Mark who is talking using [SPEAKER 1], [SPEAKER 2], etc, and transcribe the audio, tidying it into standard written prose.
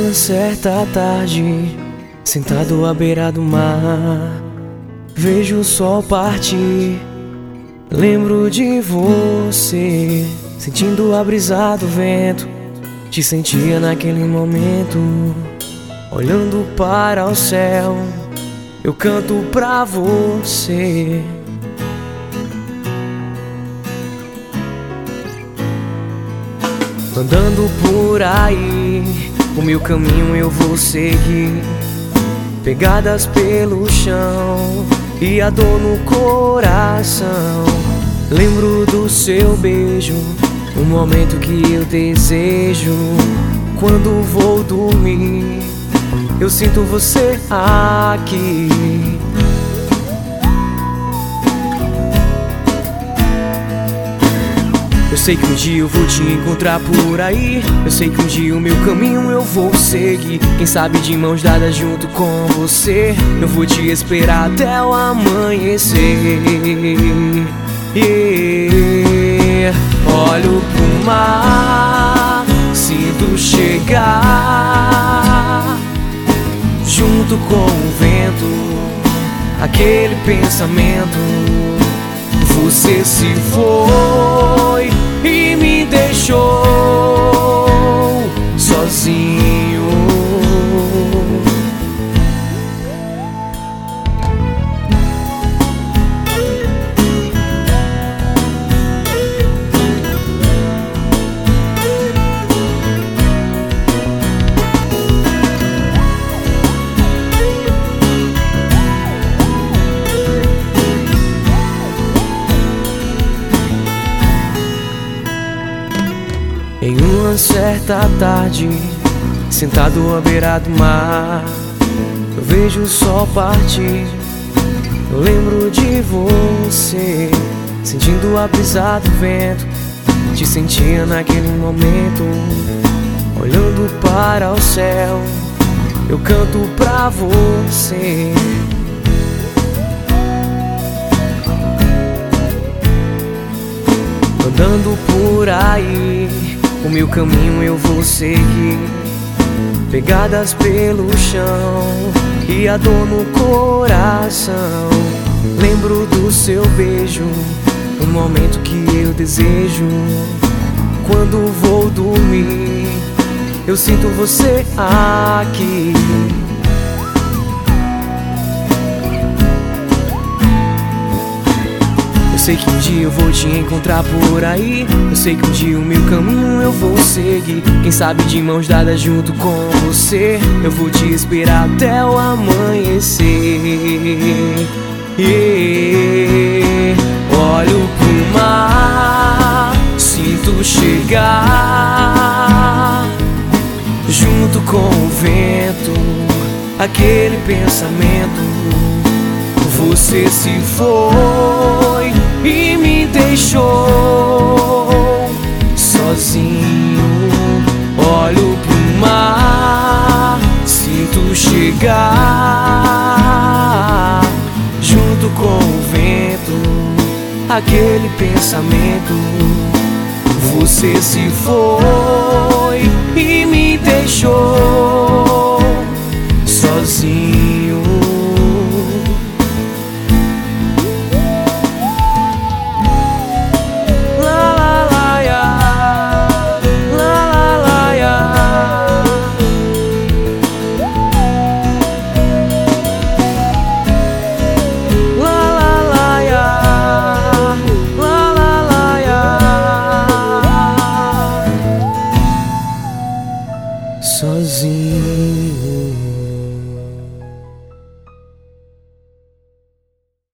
[SPEAKER 1] uma certa tarde, sentado à beira do mar, vejo o sol partir. Lembro de você, sentindo a brisa do vento. Te sentia naquele momento, olhando para o céu. Eu canto pra você. Andando por aí, o meu caminho eu vou seguir, pegadas pelo chão e a dor no coração. Lembro do seu beijo, o momento que eu desejo. Quando vou dormir, eu sinto você aqui. Eu sei que um dia eu vou te encontrar por aí. Eu sei que um dia o meu caminho eu vou seguir. Quem sabe de mãos dadas junto com você. Eu vou te esperar até o amanhecer. Olho pro mar, sinto chegar, junto com o vento, aquele pensamento. Você se foi e me deixou sozinho. Em uma certa tarde, sentado à beira do mar, eu vejo o sol partir. Eu lembro de você, sentindo a brisa do vento. Te sentia naquele momento, olhando para o céu. Eu canto pra você. Andando por aí, o meu caminho eu vou seguir, pegadas pelo chão e a dor no coração. Lembro do seu beijo, o momento que eu desejo. Quando vou dormir, eu sinto você aqui. Eu sei que um dia eu vou te encontrar por aí. Eu sei que um dia o meu caminho eu vou seguir. Quem sabe de mãos dadas junto com você. Eu vou te esperar até o amanhecer. Olho pro mar, sinto chegar, junto com o vento, aquele pensamento. Você se foi e me deixou sozinho. Olho pro mar, sinto chegar, junto com o vento, aquele pensamento. Você se foi e me deixou sozinho. Sozinho.